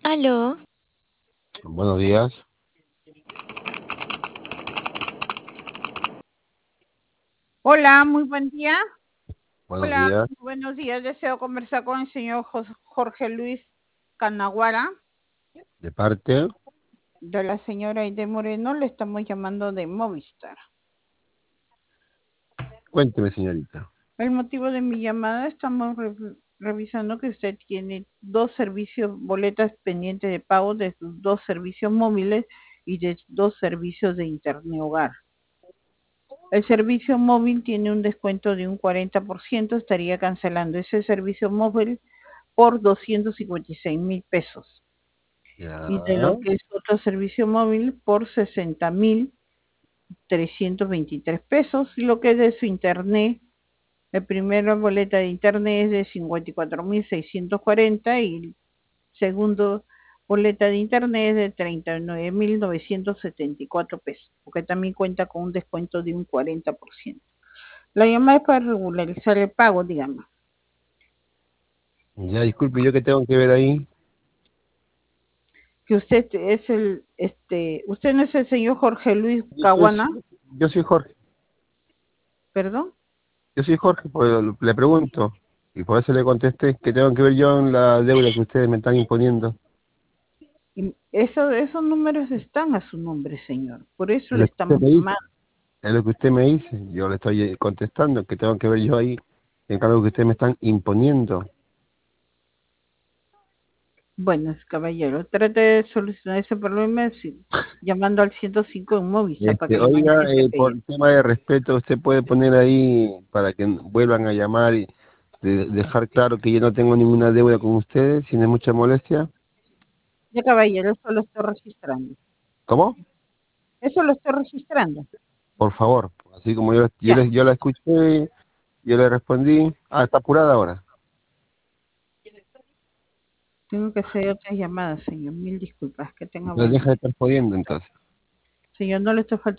Aló, Buenos días, Hola, muy buen día. buenos Hola, días. buenos días. Deseo conversar con el señor Jorge Luis Canaguara, De parte, de la señora Aide Moreno. Le estamos llamando de Movistar. cuénteme, señorita. El motivo de mi llamada, estamos revisando que usted tiene dos servicios, boletas pendientes de pago de sus dos servicios móviles y de dos servicios de internet hogar. El servicio móvil tiene un descuento de un 40%, estaría cancelando ese servicio móvil por 256,000 pesos. Ya, Y de lo que es otro servicio móvil por 60,323 pesos. Y lo que es de su internet, la primera boleta de internet es de 54,640 y el segundo boleta de internet es de 39,974 pesos, porque también cuenta con un descuento de un 40%. La llamada es para regularizar el pago, digamos. ya, disculpe, ¿yo qué tengo que ver ahí? Que usted es usted no es el señor Jorge Luis Yo soy, Caguana, yo soy Jorge, perdón. yo soy Jorge, pues le pregunto, y por eso le contesté que tengo que ver yo en la deuda que ustedes me están imponiendo. Y esos números están a su nombre, señor. Por eso Es le lo que usted estamos me dice, llamando. es lo que usted me dice, yo le estoy contestando que tengo que ver yo ahí en algo que ustedes me están imponiendo. Bueno, caballero, trate de solucionar ese problema llamando al 105 en Movisa para que le manden Oiga, ese por pedido. tema de respeto, usted puede poner ahí para que vuelvan a llamar y dejar claro que yo no tengo ninguna deuda con ustedes, si no es mucha molestia. Ya, caballero, eso lo estoy registrando. ¿Cómo? Eso lo estoy registrando. Por favor, así como Ya, yo la escuché, yo le respondí. Ah, está apurada ahora. tengo que hacer otras llamadas, señor. Mil disculpas. Que tenga Entonces buen deja de día. estar jodiendo entonces. Señor, no le estoy faltando.